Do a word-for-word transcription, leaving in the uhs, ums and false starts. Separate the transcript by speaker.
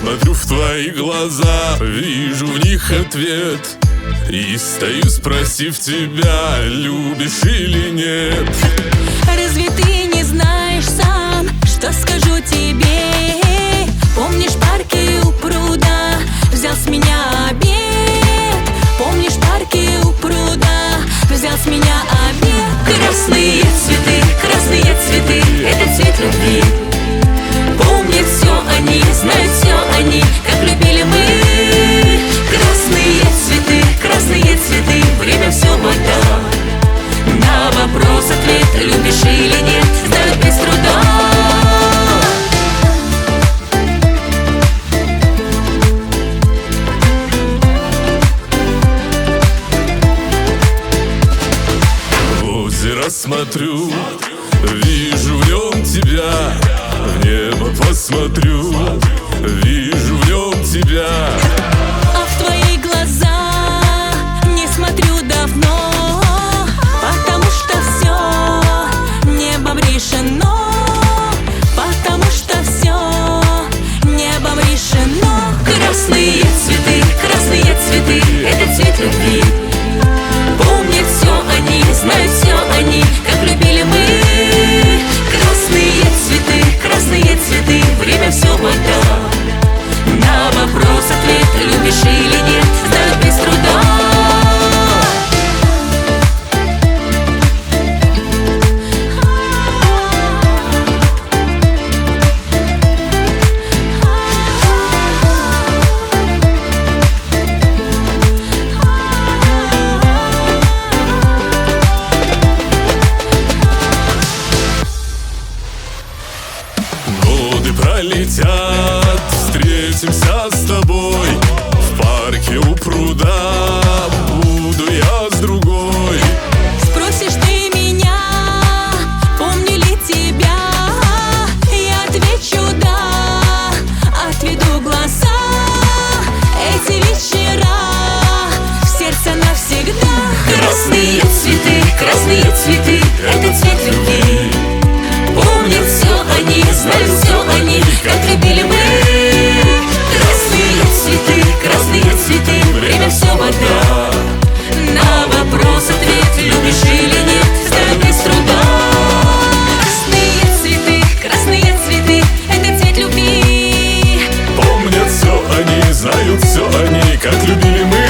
Speaker 1: Смотрю в твои глаза, вижу в них ответ, и стою, спросив тебя, любишь или нет.
Speaker 2: Разве ты не знаешь сам, что скажу тебе? Помнишь парки у пруда, взял с меня обед? Помнишь парки у пруда, взял с меня обед? Красные цветы, красные цветы, это цвет любви. Помнят все они, знают все они, как любили мы. Красные цветы, красные цветы, время все отдало. На вопрос ответ, любишь или нет, знают без труда.
Speaker 1: В озеро смотрю, вижу в нем тебя. В небо посмотрю, вижу в нем тебя.
Speaker 2: А в твои глаза не смотрю давно, потому что все небом решено, потому что все небом решено. Красные цветы, красные цветы, это цвет любви. Помнят все они, знают все они, как любили мы. Красные цветы, красные цветы, время все отдало. На вопрос ответ, любишь или нет, знают без труда.
Speaker 1: Годы пролетят, встретимся с тобой в парке у пруда, буду я с другой.
Speaker 2: Спросишь ты меня, помню ли тебя? Я отвечу да, отведу глаза. Эти вечера в сердце навсегда. Красные цветы, красные цветы, это цвет любви. Помнят все они, знают все они, как любили мы. Красные цветы, красные цветы, время все вода. На вопрос ответ, любишь или нет, знают без труда. Красные цветы, красные цветы, это цвет любви.
Speaker 1: Помнят все они, знают все они, как любили мы.